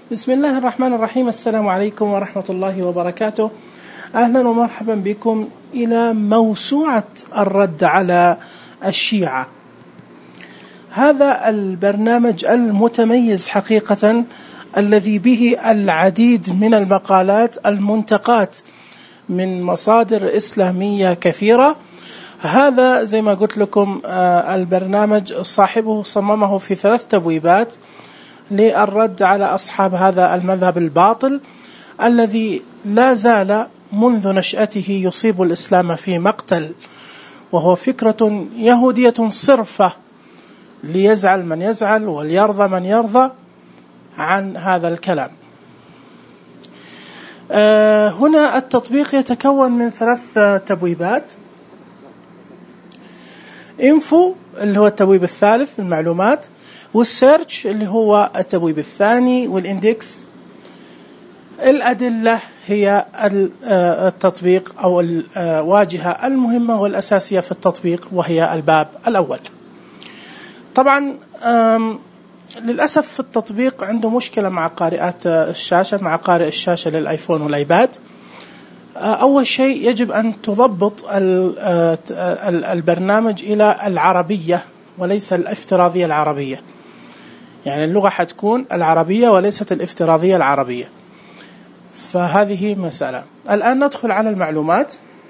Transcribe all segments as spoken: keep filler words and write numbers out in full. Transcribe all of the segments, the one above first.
بسم الله الرحمن الرحيم. السلام عليكم ورحمة الله وبركاته. أهلا ومرحبا بكم إلى موسوعة الرد على الشيعة. هذا البرنامج المتميز حقيقة الذي به العديد من المقالات المنتقات من مصادر إسلامية كثيرة. هذا زي ما قلت لكم البرنامج صاحبه صممه في ثلاث تبويبات للرد على أصحاب هذا المذهب الباطل الذي لا زال منذ نشأته يصيب الإسلام في مقتل، وهو فكرة يهودية صرفة ليزعل من يزعل وليرضى من يرضى عن هذا الكلام. آه هنا التطبيق يتكون من ثلاث تبويبات: انفو اللي هو التبويب الثالث المعلومات، والسيرش اللي هو التبويب الثاني، والاندكس. الأدلة هي التطبيق أو الواجهة المهمة والأساسية في التطبيق، وهي الباب الأول. طبعا للأسف في التطبيق عنده مشكلة مع قارئات الشاشة، مع قارئ الشاشة للآيفون والآيباد. أول شيء يجب أن تضبط البرنامج إلى العربية وليس الافتراضية العربية، يعني اللغة حتكون العربية وليست الافتراضية العربية، فهذه مسألة. الآن ندخل على المعلومات.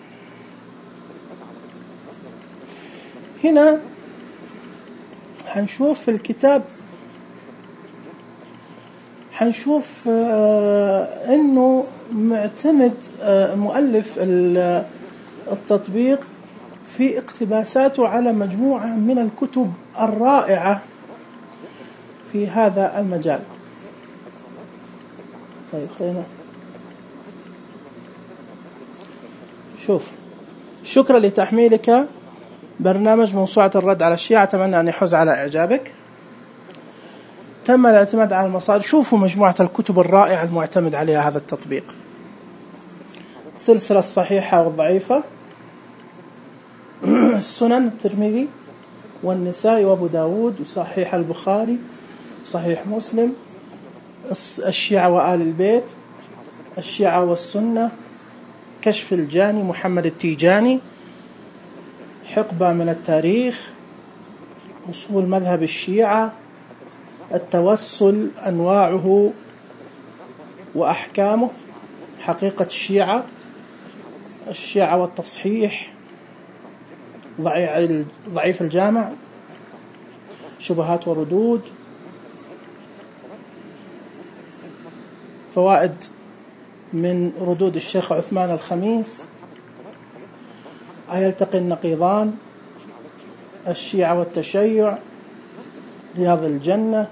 هنا حنشوف في الكتاب، حنشوف أنه معتمد مؤلف التطبيق في اقتباساته على مجموعة من الكتب الرائعة في هذا المجال. طيب خلينا شوف. شكرا لتحميلك برنامج موسوعة الرد على الشيعة، أتمنى أن يحوز على إعجابك. تم الاعتماد على المصادر. شوفوا مجموعة الكتب الرائعة المعتمد عليها هذا التطبيق: السلسلة الصحيحة والضعيفة، السنن الترمذي والنسائي وابو داود، وصحيح البخاري، صحيح مسلم، الشيعة وآل البيت، الشيعة والسنة، كشف الجاني محمد التيجاني، حقبة من التاريخ، أصول مذهب الشيعة، التوسل أنواعه وأحكامه، حقيقة الشيعة، الشيعة والتصحيح، ضعيف الجامع، شبهات وردود، فوائد من ردود الشيخ عثمان الخميس، أيلتقي النقيضان، الشيعة والتشيع، رياض الجنة.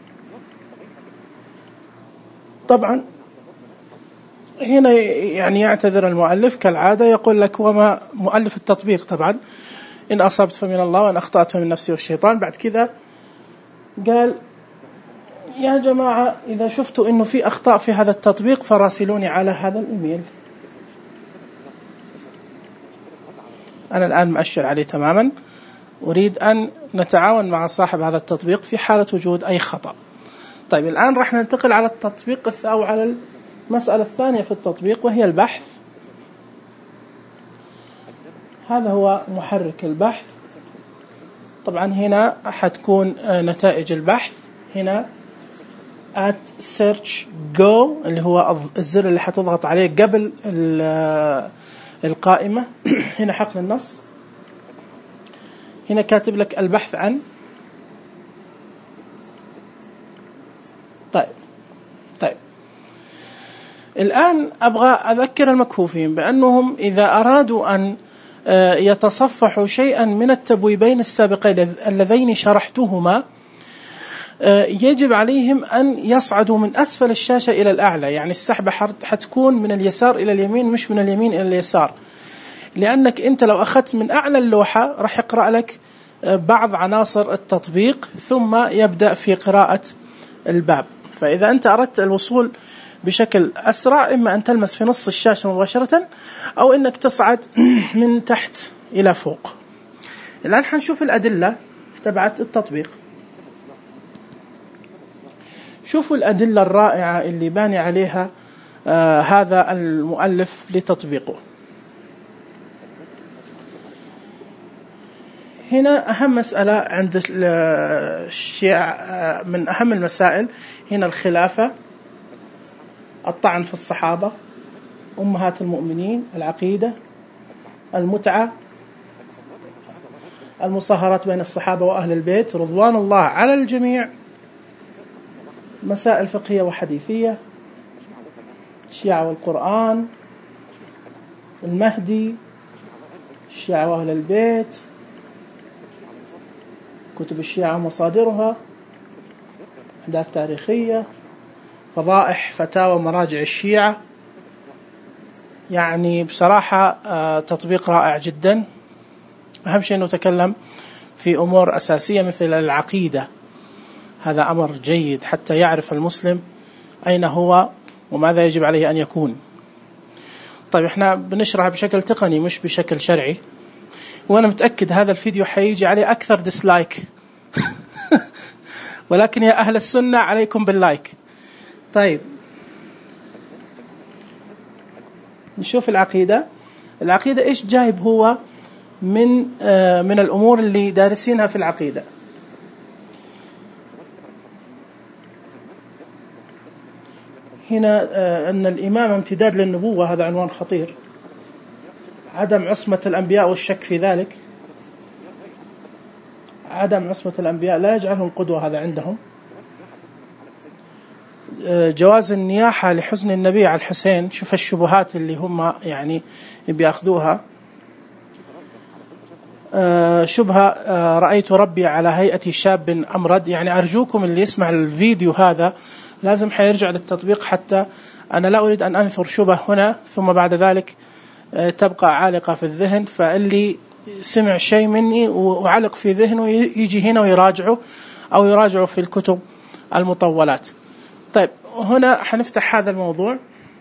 طبعا هنا يعني يعتذر المؤلف كالعادة، يقول لك وما مؤلف التطبيق طبعا إن أصبت فمن الله وإن أخطأت فمن نفسي والشيطان. بعد كذا قال يا جماعة إذا شفتوا إنه في أخطاء في هذا التطبيق فراسلوني على هذا الإيميل. أنا الآن مؤشر عليه تماما، أريد أن نتعاون مع صاحب هذا التطبيق في حالة وجود أي خطأ. طيب الآن راح ننتقل على التطبيق أو على المسألة الثانية في التطبيق، وهي البحث. هذا هو محرك البحث. طبعا هنا حتكون نتائج البحث. هنا at search go اللي هو الزر اللي حتضغط عليه قبل القائمة. هنا حقل النص. هنا كاتب لك البحث عن. طيب طيب الآن أبغى أذكر المكفوفين بأنهم إذا أرادوا أن يتصفحوا شيئا من التبويبين السابقين اللذين شرحتهما يجب عليهم أن يصعدوا من أسفل الشاشة إلى الأعلى، يعني السحبة حتكون من اليسار إلى اليمين مش من اليمين إلى اليسار، لأنك أنت لو أخذت من أعلى اللوحة راح يقرأ لك بعض عناصر التطبيق ثم يبدأ في قراءة الباب. فإذا أنت أردت الوصول بشكل أسرع إما أن تلمس في نص الشاشة مباشرة أو أنك تصعد من تحت إلى فوق. الآن حنشوف الأدلة تبعت التطبيق. شوفوا الأدلة الرائعة اللي باني عليها آه هذا المؤلف لتطبيقه. هنا أهم مسألة عند الشيعة من أهم المسائل هنا الخلافة، الطعن في الصحابة، أمهات المؤمنين، العقيدة، المتعة، المصاهرات بين الصحابة وأهل البيت رضوان الله على الجميع، مسائل فقهية وحديثية، الشيعة والقرآن، المهدي، الشيعة وأهل البيت، كتب الشيعة ومصادرها، أحداث تاريخية، فضائح فتاوى مراجع الشيعة. يعني بصراحة تطبيق رائع جدا. أهم شيء أنه تكلم في أمور أساسية مثل العقيدة، هذا أمر جيد حتى يعرف المسلم أين هو وماذا يجب عليه أن يكون. طيب إحنا بنشرح بشكل تقني مش بشكل شرعي، وأنا متأكد هذا الفيديو حيجي عليه أكثر ديسلايك ولكن يا أهل السنة عليكم باللايك. طيب نشوف العقيدة. العقيدة إيش جايب هو من آه من الأمور اللي دارسينها في العقيدة. هنا آه أن الإمامة امتداد للنبوة، هذا عنوان خطير. عدم عصمة الأنبياء والشك في ذلك، عدم عصمة الأنبياء لا يجعلهم قدوة، هذا عندهم. جواز النياحة لحزن النبي على الحسين، شوف الشبهات اللي هم يعني بياخذوها. شبهة رأيت ربي على هيئة شاب أمرد، يعني أرجوكم اللي يسمع الفيديو هذا لازم حيرجع للتطبيق، حتى أنا لا أريد أن أنثر شبه هنا ثم بعد ذلك تبقى عالقة في الذهن، فاللي سمع شيء مني وعلق في ذهنه يجي هنا ويراجعه أو يراجعه في الكتب المطولات. طيب هنا حنفتح هذا الموضوع.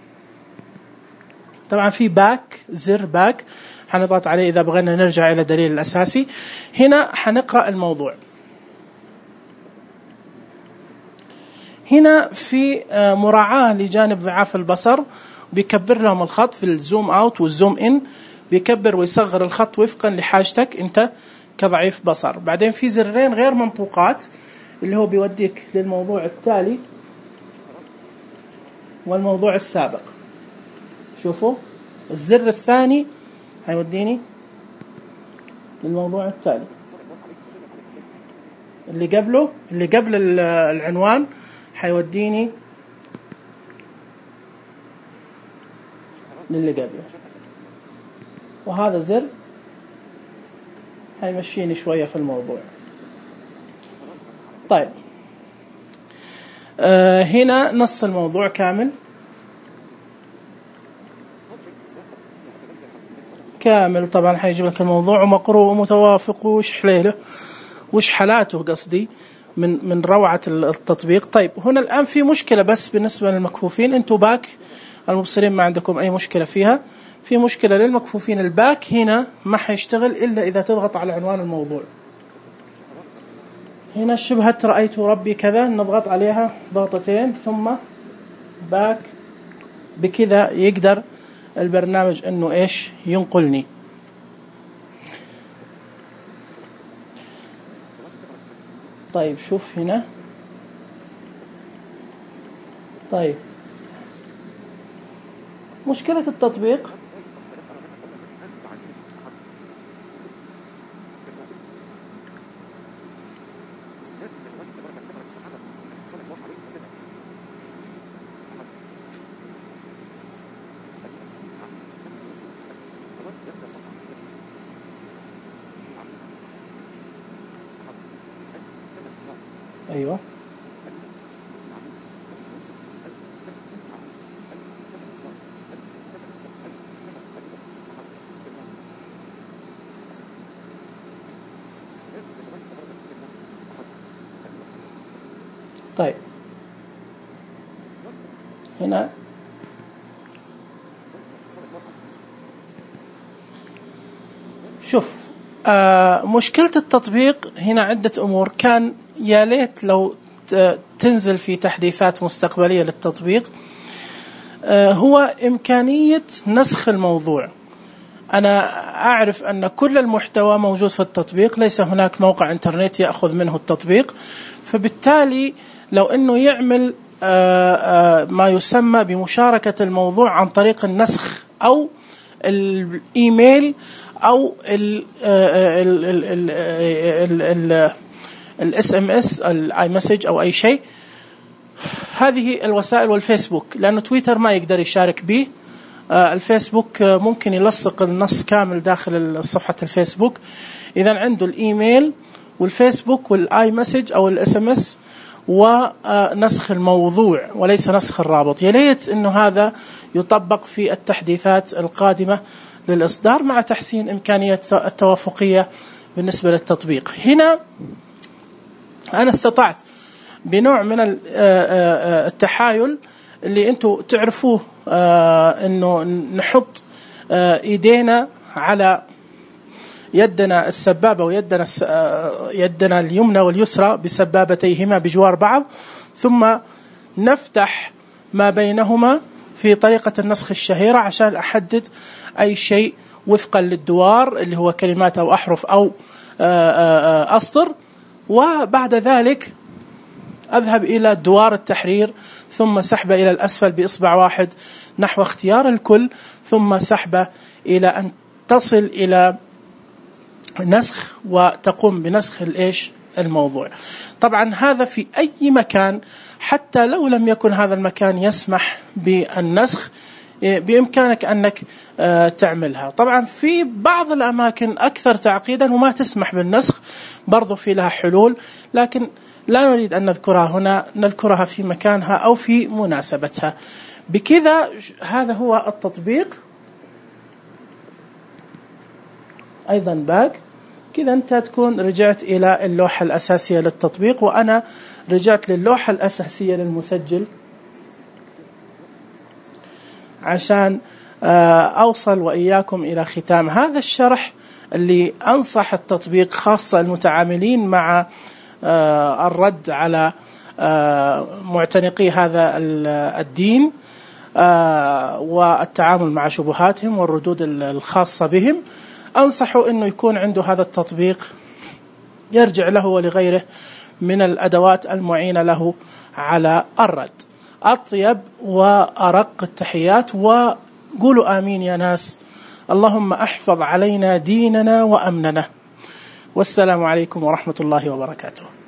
طبعا في باك، زر باك حنضغط عليه إذا بغينا نرجع إلى الدليل الأساسي. هنا حنقرأ الموضوع. هنا في مراعاة لجانب ضعاف البصر، بيكبر لهم الخط في الزوم اوت والزوم ان، بيكبر ويصغر الخط وفقا لحاجتك انت كضعيف بصر. بعدين في زرين غير منطوقات اللي هو بيوديك للموضوع التالي والموضوع السابق. شوفوا الزر الثاني هيوديني للموضوع التالي، اللي قبله اللي قبل العنوان هيوديني للي قبله، وهذا زر هيمشيني شوية في الموضوع. طيب آه هنا نص الموضوع كامل كامل. طبعا حيجيب لك الموضوع ومقروء ومتوافق وش حليله وش حالاته قصدي من من روعة التطبيق. طيب هنا الآن في مشكلة بس بالنسبة للمكفوفين، انتوا باك المبصرين ما عندكم أي مشكلة فيها. في مشكلة للمكفوفين، الباك هنا ما حيشتغل إلا إذا تضغط على عنوان الموضوع. هنا شبهة رأيت ربي كذا، نضغط عليها ضغطتين ثم باك، بكذا يقدر البرنامج إنه إيش ينقلني. طيب شوف هنا. طيب مشكلة التطبيق أيوة طيب هنا شوف آه مشكلة التطبيق هنا عدة أمور. كان يا ليت لو تنزل في تحديثات مستقبلية للتطبيق هو إمكانية نسخ الموضوع. أنا أعرف أن كل المحتوى موجود في التطبيق، ليس هناك موقع إنترنت يأخذ منه التطبيق، فبالتالي لو أنه يعمل ما يسمى بمشاركة الموضوع عن طريق النسخ أو الإيميل أو الاس ام اس الاي مسج أو أي شيء، هذه الوسائل، والفيسبوك لأنه تويتر ما يقدر يشارك به، الفيسبوك ممكن يلصق النص كامل داخل صفحة الفيسبوك. إذا عنده الإيميل والفيسبوك والآي مسج أو الاس ام اس ونسخ الموضوع وليس نسخ الرابط. يا ليت إنه هذا يطبق في التحديثات القادمة للإصدار مع تحسين إمكانية التوافقية بالنسبة للتطبيق. هنا أنا استطعت بنوع من التحايل اللي أنتوا تعرفوه، إنه نحط إيدينا على يدنا السبابة ويدنا يدنا اليمنى واليسرى بسبابتيهما بجوار بعض، ثم نفتح ما بينهما في طريقة النسخ الشهيرة عشان أحدد أي شيء وفقا للدوار اللي هو كلمات أو أحرف أو أسطر، وبعد ذلك أذهب إلى دوار التحرير ثم سحبه إلى الأسفل بإصبع واحد نحو اختيار الكل، ثم سحبه إلى أن تصل إلى نسخ وتقوم بنسخ الإيش الموضوع. طبعا هذا في أي مكان، حتى لو لم يكن هذا المكان يسمح بالنسخ بإمكانك أنك تعملها. طبعا في بعض الأماكن أكثر تعقيدا وما تسمح بالنسخ، برضو في لها حلول، لكن لا نريد أن نذكرها هنا، نذكرها في مكانها أو في مناسبتها. بكذا هذا هو التطبيق. أيضا باك كذا أنت تكون رجعت إلى اللوحة الأساسية للتطبيق، وأنا رجعت للوحة الأساسية للمسجل عشان أوصل وإياكم إلى ختام هذا الشرح اللي أنصح التطبيق خاصة المتعاملين مع الرد على معتنقي هذا الدين والتعامل مع شبهاتهم والردود الخاصة بهم. أنصحه أنه يكون عنده هذا التطبيق يرجع له ولغيره من الأدوات المعينة له على الرد. أطيب وأرق التحيات، وقولوا آمين يا ناس. اللهم احفظ علينا ديننا وأمننا، والسلام عليكم ورحمة الله وبركاته.